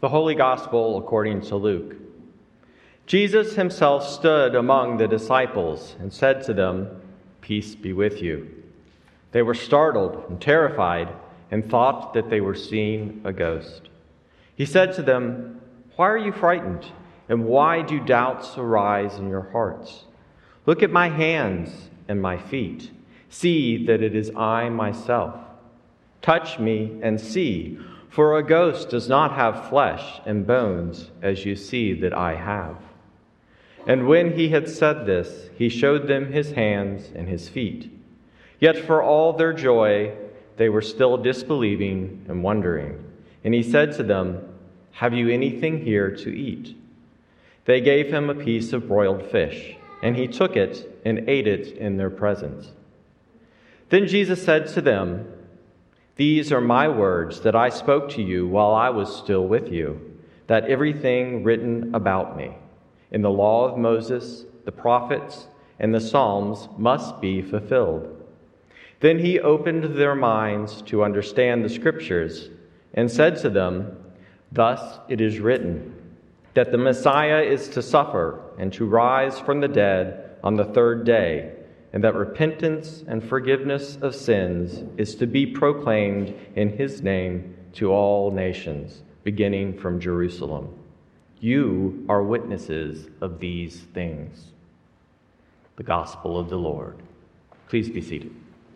The Holy Gospel according to Luke. Jesus himself stood among the disciples and said to them, "Peace be with you." They were startled and terrified and thought that they were seeing a ghost. He said to them, "Why are you frightened? And why do doubts arise in your hearts? Look at my hands and my feet. See that it is I myself. Touch me and see, for a ghost does not have flesh and bones, as you see that I have." And when he had said this, he showed them his hands and his feet. Yet for all their joy, they were still disbelieving and wondering. And he said to them, "Have you anything here to eat?" They gave him a piece of broiled fish, and he took it and ate it in their presence. Then Jesus said to them, "These are my words that I spoke to you while I was still with you, that everything written about me in the law of Moses, the prophets, and the Psalms must be fulfilled." Then he opened their minds to understand the Scriptures and said to them, "Thus it is written, that the Messiah is to suffer and to rise from the dead on the third day, and that repentance and forgiveness of sins is to be proclaimed in his name to all nations, beginning from Jerusalem. You are witnesses of these things." The Gospel of the Lord. Please be seated.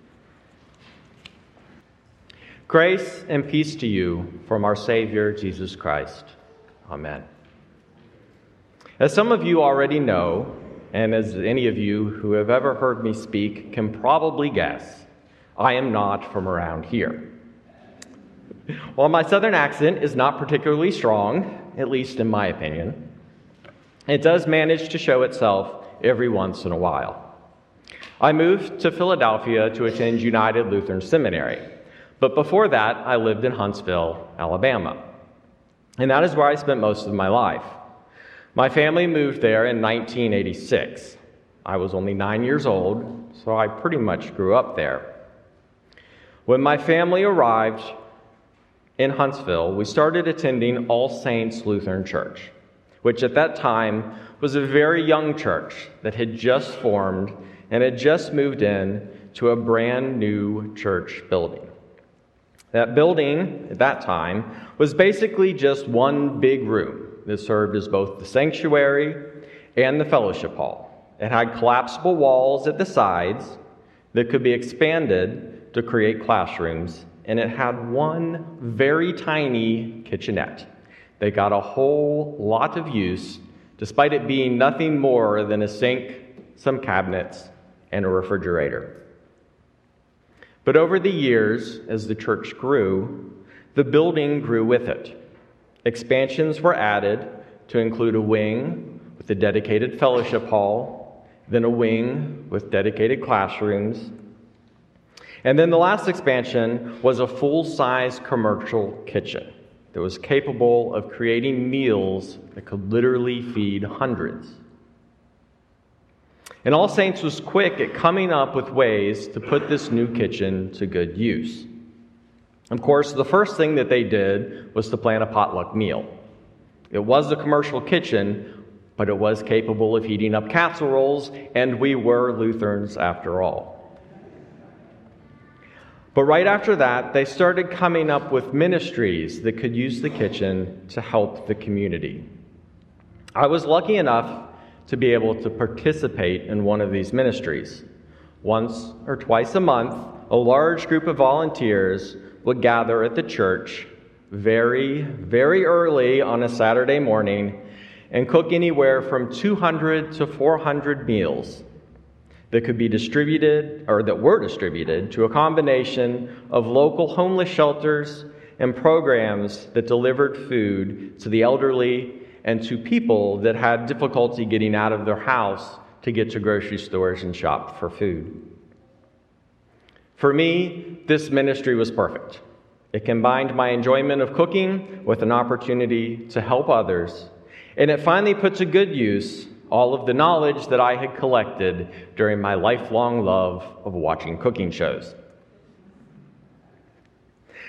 Grace and peace to you from our Savior, Jesus Christ. Amen. As some of you already know, and as any of you who have ever heard me speak can probably guess, I am not from around here. While my southern accent is not particularly strong, at least in my opinion, it does manage to show itself every once in a while. I moved to Philadelphia to attend United Lutheran Seminary, but before that I lived in Huntsville, Alabama, and that is where I spent most of my life. My family moved there in 1986. I was only 9 years old, so I pretty much grew up there. When my family arrived in Huntsville, we started attending All Saints Lutheran Church, which at that time was a very young church that had just formed and had just moved in to a brand new church building. That building at that time was basically just one big room that served as both the sanctuary and the fellowship hall. It had collapsible walls at the sides that could be expanded to create classrooms, and it had one very tiny kitchenette that got a whole lot of use, despite it being nothing more than a sink, some cabinets, and a refrigerator. But over the years, as the church grew, the building grew with it. Expansions were added to include a wing with a dedicated fellowship hall, then a wing with dedicated classrooms, and then the last expansion was a full-size commercial kitchen that was capable of creating meals that could literally feed hundreds. And All Saints was quick at coming up with ways to put this new kitchen to good use. Of course, the first thing that they did was to plan a potluck meal. It was a commercial kitchen, but it was capable of heating up casseroles, and we were Lutherans after all. But right after that, they started coming up with ministries that could use the kitchen to help the community. I was lucky enough to be able to participate in one of these ministries. Once or twice a month, a large group of volunteers would gather at the church very, very early on a Saturday morning and cook anywhere from 200 to 400 meals that could be distributed, or that were distributed, to a combination of local homeless shelters and programs that delivered food to the elderly and to people that had difficulty getting out of their house to get to grocery stores and shop for food. For me, this ministry was perfect. It combined my enjoyment of cooking with an opportunity to help others, and it finally put to good use all of the knowledge that I had collected during my lifelong love of watching cooking shows.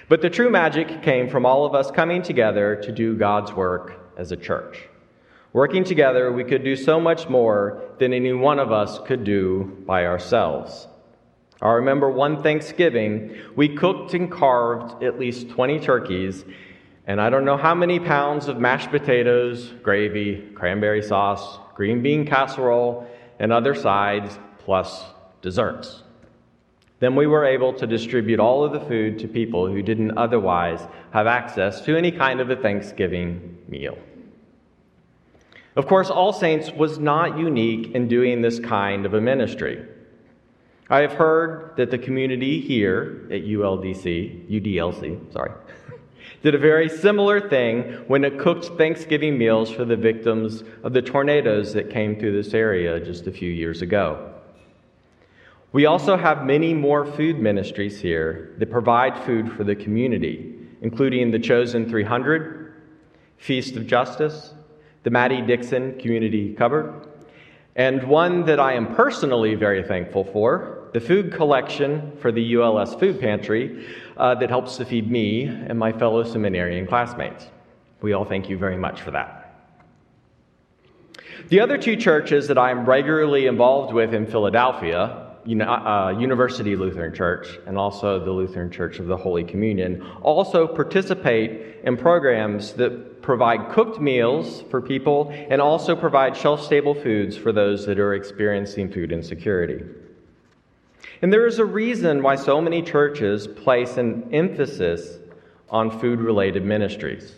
But the true magic came from all of us coming together to do God's work as a church. Working together, we could do so much more than any one of us could do by ourselves. I remember one Thanksgiving, we cooked and carved at least 20 turkeys, and I don't know how many pounds of mashed potatoes, gravy, cranberry sauce, green bean casserole, and other sides, plus desserts. Then we were able to distribute all of the food to people who didn't otherwise have access to any kind of a Thanksgiving meal. Of course, All Saints was not unique in doing this kind of a ministry. I have heard that the community here at UDLC, did a very similar thing when it cooked Thanksgiving meals for the victims of the tornadoes that came through this area just a few years ago. We also have many more food ministries here that provide food for the community, including the Chosen 300, Feast of Justice, the Maddie Dixon Community Cupboard, and one that I am personally very thankful for, the food collection for the ULS Food Pantry that helps to feed me and my fellow seminarian classmates. We all thank you very much for that. The other two churches that I am regularly involved with in Philadelphia, University Lutheran Church and also the Lutheran Church of the Holy Communion, also participate in programs that provide cooked meals for people and also provide shelf-stable foods for those that are experiencing food insecurity. And there is a reason why so many churches place an emphasis on food-related ministries.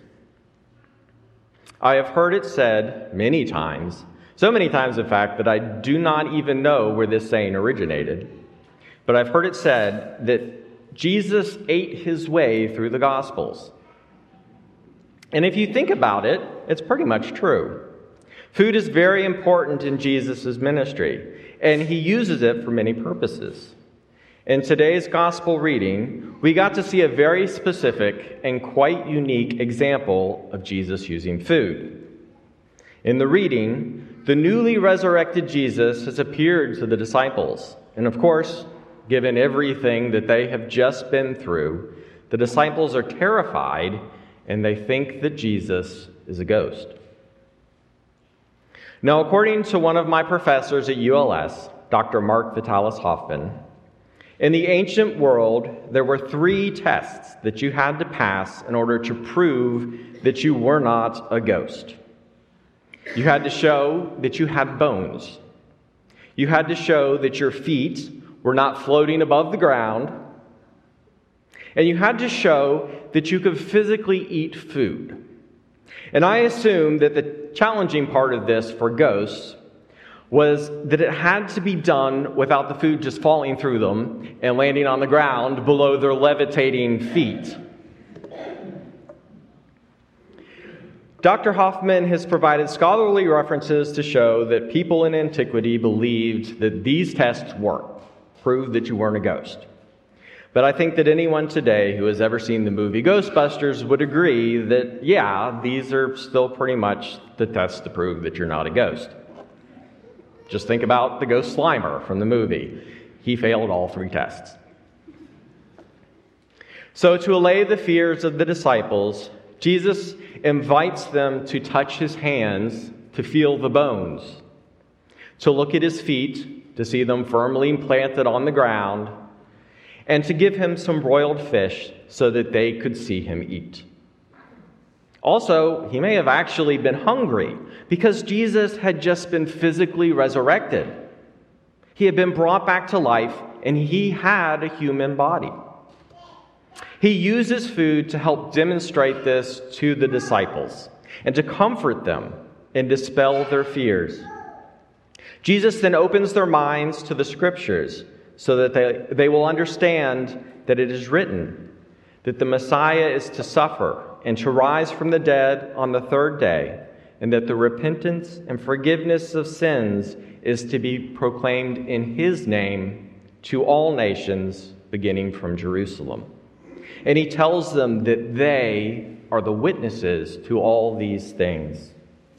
I have heard it said many times, so many times, in fact, that I do not even know where this saying originated. But I've heard it said that Jesus ate his way through the Gospels. And if you think about it, it's pretty much true. Food is very important in Jesus' ministry, and he uses it for many purposes. In today's Gospel reading, we got to see a very specific and quite unique example of Jesus using food. In the reading, the newly resurrected Jesus has appeared to the disciples. And of course, given everything that they have just been through, the disciples are terrified and they think that Jesus is a ghost. Now, according to one of my professors at ULS, Dr. Mark Vitalis Hoffman, in the ancient world, there were 3 tests that you had to pass in order to prove that you were not a ghost. You had to show that you had bones. You had to show that your feet were not floating above the ground. And you had to show that you could physically eat food. And I assume that the challenging part of this for ghosts was that it had to be done without the food just falling through them and landing on the ground below their levitating feet. Dr. Hoffman has provided scholarly references to show that people in antiquity believed that these tests worked, proved that you weren't a ghost. But I think that anyone today who has ever seen the movie Ghostbusters would agree that, yeah, these are still pretty much the tests to prove that you're not a ghost. Just think about the ghost Slimer from the movie. He failed all 3 tests. So to allay the fears of the disciples, Jesus invites them to touch his hands to feel the bones, to look at his feet to see them firmly planted on the ground, and to give him some broiled fish so that they could see him eat. Also, he may have actually been hungry because Jesus had just been physically resurrected. He had been brought back to life and he had a human body. He uses food to help demonstrate this to the disciples and to comfort them and dispel their fears. Jesus then opens their minds to the Scriptures so that they will understand that it is written that the Messiah is to suffer and to rise from the dead on the 3rd day, and that the repentance and forgiveness of sins is to be proclaimed in his name to all nations, beginning from Jerusalem. And he tells them that they are the witnesses to all these things.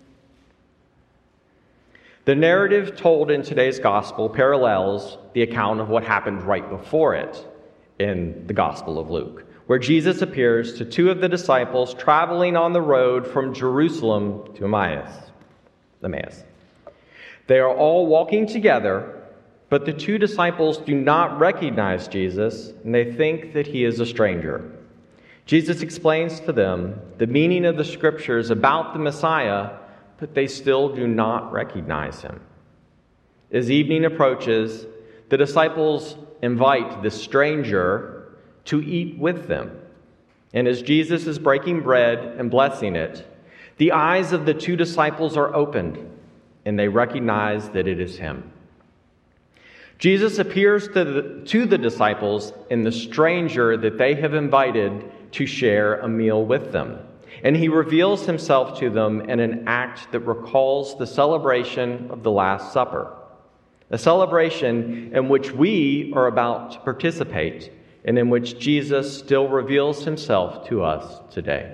The narrative told in today's gospel parallels the account of what happened right before it in the Gospel of Luke, where Jesus appears to two of the disciples traveling on the road from Jerusalem to Emmaus. They are all walking together, but the two disciples do not recognize Jesus, and they think that he is a stranger. Jesus explains to them the meaning of the scriptures about the Messiah, but they still do not recognize him. As evening approaches, the disciples invite the stranger to eat with them. And as Jesus is breaking bread and blessing it, the eyes of the two disciples are opened, and they recognize that it is him. Jesus appears to the disciples in the stranger that they have invited to share a meal with them. And he reveals himself to them in an act that recalls the celebration of the Last Supper, a celebration in which we are about to participate and in which Jesus still reveals himself to us today.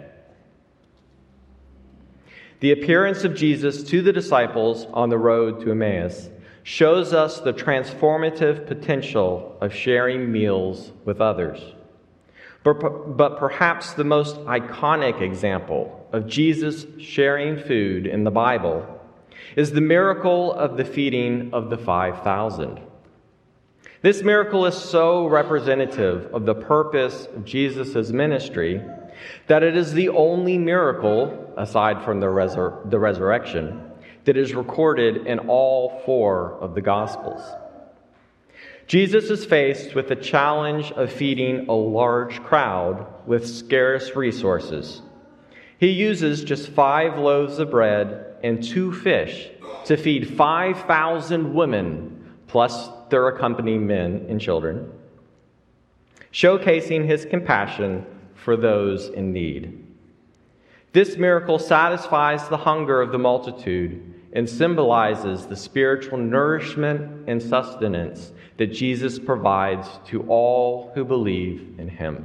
The appearance of Jesus to the disciples on the road to Emmaus shows us the transformative potential of sharing meals with others. But perhaps the most iconic example of Jesus sharing food in the Bible is the miracle of the feeding of the 5,000. This miracle is so representative of the purpose of Jesus' ministry that it is the only miracle, aside from the resurrection, that is recorded in all four of the Gospels. Jesus is faced with the challenge of feeding a large crowd with scarce resources. He uses just 5 loaves of bread and 2 fish to feed 5,000 women, plus their accompanying men and children, showcasing his compassion for those in need. This miracle satisfies the hunger of the multitude and symbolizes the spiritual nourishment and sustenance that Jesus provides to all who believe in him.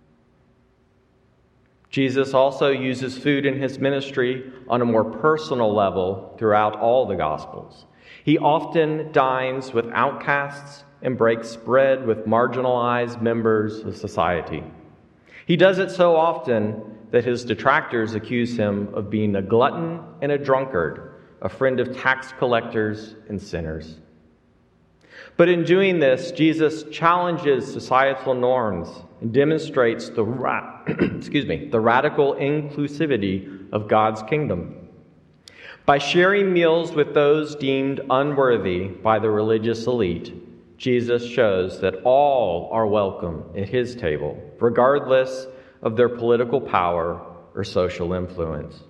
Jesus also uses food in his ministry on a more personal level throughout all the Gospels. He often dines with outcasts and breaks bread with marginalized members of society. He does it so often that his detractors accuse him of being a glutton and a drunkard, a friend of tax collectors and sinners. But in doing this, Jesus challenges societal norms and demonstrates the radical inclusivity of God's kingdom. By sharing meals with those deemed unworthy by the religious elite, Jesus shows that all are welcome at his table, regardless of their political power or social influence.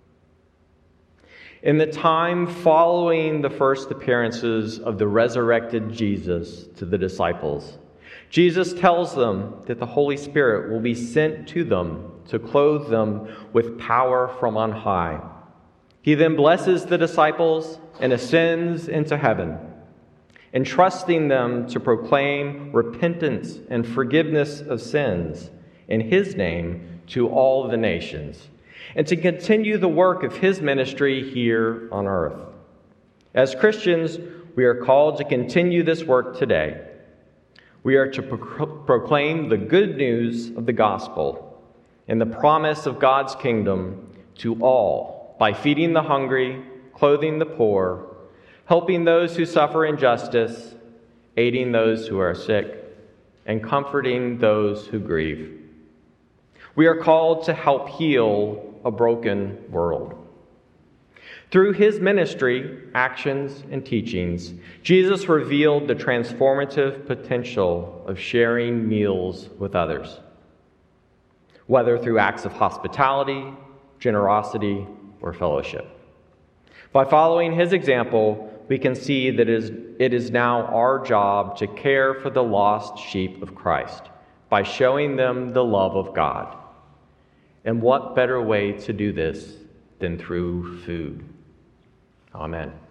In the time following the first appearances of the resurrected Jesus to the disciples, Jesus tells them that the Holy Spirit will be sent to them to clothe them with power from on high. He then blesses the disciples and ascends into heaven, entrusting them to proclaim repentance and forgiveness of sins in his name to all the nations, and to continue the work of his ministry here on earth. As Christians, we are called to continue this work today. We are to proclaim the good news of the gospel and the promise of God's kingdom to all by feeding the hungry, clothing the poor, helping those who suffer injustice, aiding those who are sick, and comforting those who grieve. We are called to help heal a broken world. Through his ministry, actions, and teachings, Jesus revealed the transformative potential of sharing meals with others, whether through acts of hospitality, generosity, or fellowship. By following his example, we can see that it is now our job to care for the lost sheep of Christ by showing them the love of God. And what better way to do this than through food? Amen.